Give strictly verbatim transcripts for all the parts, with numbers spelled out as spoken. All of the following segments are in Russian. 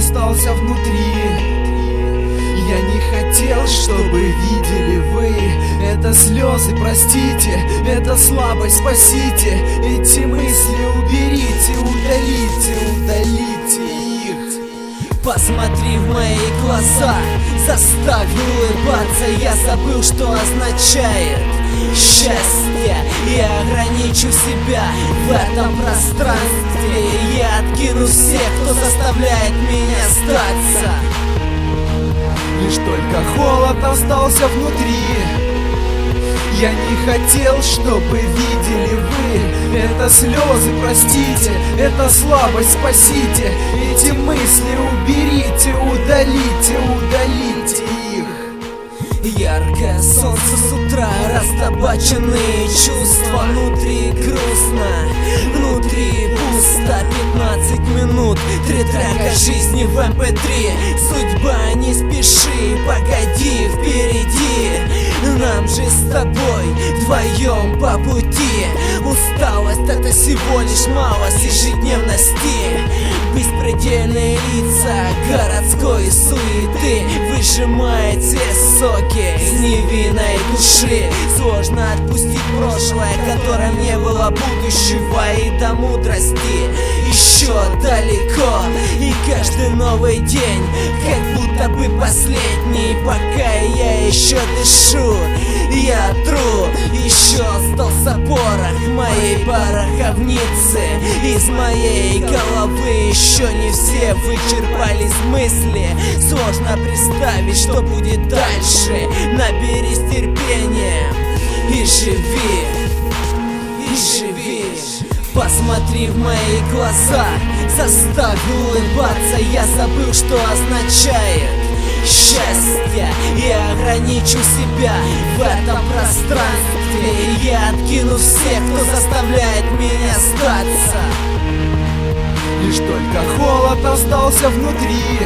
остался внутри. Я не хотел, чтобы видели вы. Это слезы, простите, это слабость, спасите. Эти мысли уберите, удалите, удалите их. Посмотри в мои глаза, заставь улыбаться. Я забыл, что означает счастье. Я ограничу себя в этом пространстве. Я откину всех, кто заставляет меня сдаться. Лишь только холод остался внутри. Я не хотел, чтобы видели вы. Это слезы, простите, это слабость, спасите. Эти мысли уберите, удалите, удалите их. Яркое солнце с утра, растабаченные чувства. Внутри грустно, внутри пусто. Пятнадцать минут, три трека жизни в эм пэ три. Судьба, не спеши, погоди, впереди. Нам же с тобой вдвоем по пути. Усталость — это всего лишь малость ежедневности. Беспредельные лица городской суеты выжимает все соки из невинной души. Сложно отпустить прошлое, которым не было будущего, и до мудрости еще далеко. И каждый новый день как будто бы последний, пока я еще дышу. Я тру еще остался порох моей пороховницы. Из моей головы еще не все вычерпались мысли. Сложно представить, что будет дальше. Наберись терпения и живи, и живи. Посмотри в мои глаза, заставь улыбаться. Я забыл, что означает счастье. Я ограничу себя в этом пространстве. Я откину всех, кто заставляет меня сдаться. Лишь только холод остался внутри.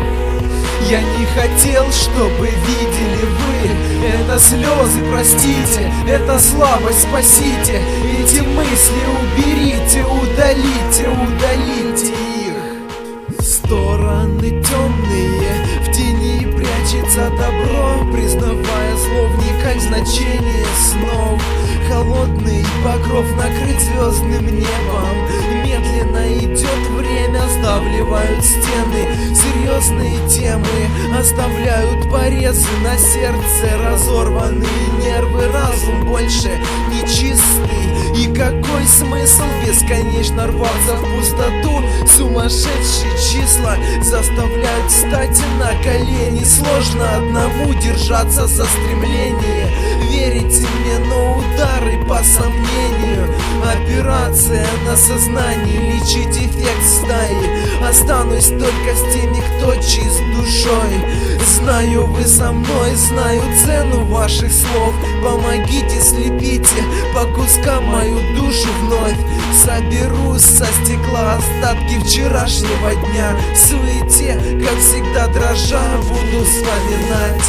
Я не хотел, чтобы видели вы. Это слезы, простите, это слабость, спасите. Эти мысли уберите, удалите, удалите их. Стороны темные, в тени прячется добро, признавая зло, вникать в значение снов. Холодный покров накрыт звездным небом. Медленно идет время, сдавливают стены. Серьезные темы оставляют порезы на сердце. Разорванные нервы, разум больше не чистый. И какой смысл бесконечно рваться в пустоту? Сумасшедшие числа заставляют встать на колени. Сложно одному держаться за стремление. Верите мне, но удары по сомнению. Операция на сознании, лечить эффект стаи. Останусь только с теми, кто чист душой. Знаю, вы со мной, знаю цену ваших слов. Помогите, слепите по кускам мою душу вновь. Соберу со стекла остатки вчерашнего дня. В суете, как всегда дрожа, буду вспоминать.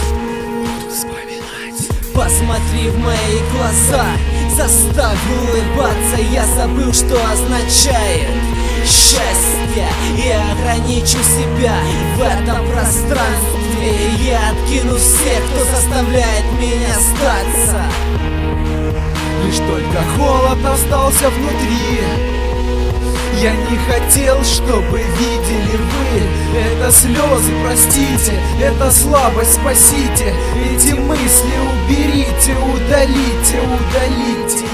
Посмотри в мои глаза, заставь улыбаться. Я забыл, что означает счастье. Я ограничу себя в этом пространстве. Я откину всех, кто заставляет меня сдаться. Лишь только холод остался внутри. Я не хотел, чтобы видели вы. Это слезы, простите, это слабость, спасите. Эти мысли уберите, удалите, удалите